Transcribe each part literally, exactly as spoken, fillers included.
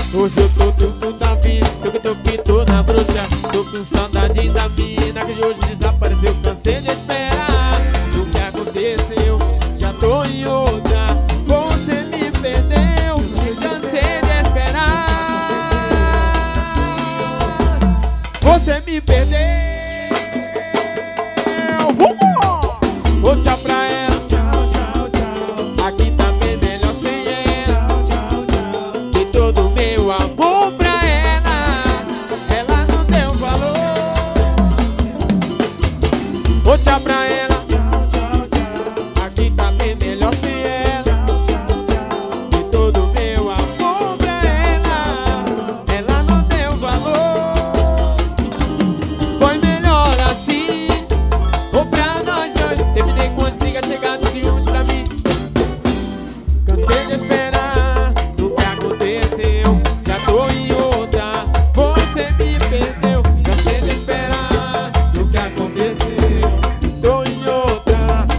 Hoje eu tô tudo da vida, tô que tô que tô na bruxa. Tô com saudade da mina que hoje desapareceu. Cansei de esperar o que aconteceu. Já tô em outra, você me perdeu. Cansei de esperar, você me perdeu. Vou tchau pra ela. Aqui tá bem melhor sem ela. Dei todo o meu amor pra ela, ela não deu valor. Vou tchau pra ela. Aqui tá bem melhor sem ela. Dei todo o meu amor pra ela, ela não deu valor. Foi melhor assim, ou pra nós dois. Terminei com as brigas, chegando ciúmes pra mim. Cansei de esperar o que aconteceu. Já tô em outra, você me perdeu. Cansei de esperar o que aconteceu. Tô em outra.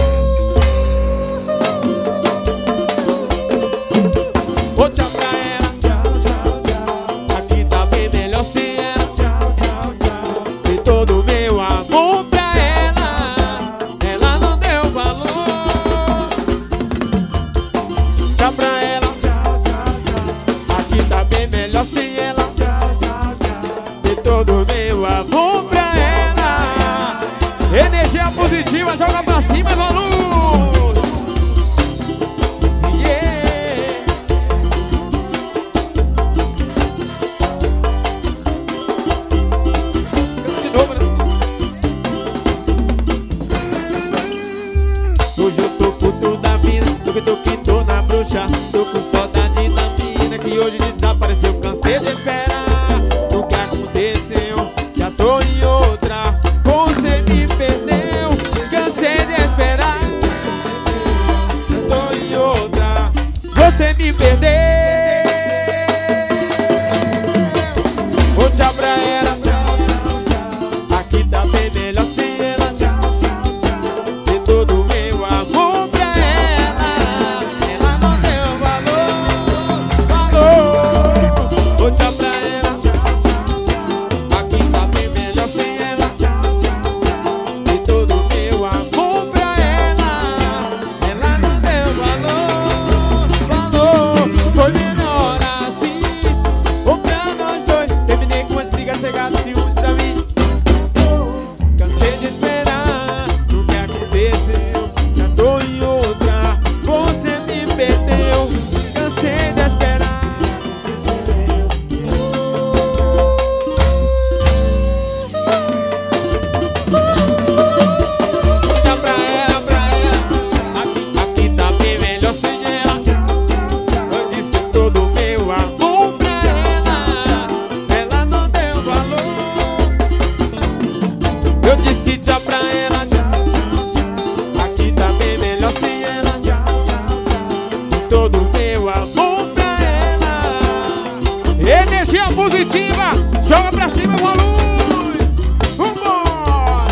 Vou tchau pra ela. Aqui tá bem melhor sem ela. Dei todo o meu amor pra ela, ela não deu valor. Tchau pra ela. Aqui tá bem melhor sem ela. Dei todo o meu amor pra ela. Energia positiva, joga pra cima, valor. Yeah. De novo, né? Hoje eu tô puto da vida, tô que tô que tô na bruxa. Tô com saudade da mina que hoje desapareceu. Cansei de esperar o que aconteceu. Já tô em outra, você me perdeu. Cansei de esperar, já tô em outra, você me perdeu. Vou tchau pra ela. Aqui tá bem melhor sem ela. Dei todo o meu amor pra ela, ela não deu valor, valor. Vou tchau pra ela. Aqui tá bem melhor sem ela. Dei todo o meu amor pra ela, ela não deu valor, valor. Foi melhor assim, ou pra nós dois. Terminei com as brigas, chegado ciúmes pra mim. Cansei de esperar o que aconteceu. Já tô em outra, você me perdeu. Cansei de esperar. Tchau pra ela, pra ela. Aqui, aqui tá bem melhor sem ela. Eu disse todo o meu amor pra ela, ela não deu valor. Eu disse tchau pra ela. Aqui tá bem melhor sem ela. Todo o meu amor pra ela. Energia positiva, joga pra cima, valor. Vambora.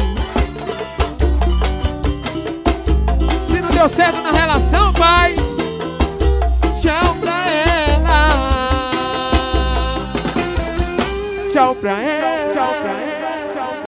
Se não deu certo na relação, vai. Tchau pra ela. Tchau pra ela. Tchau pra ela.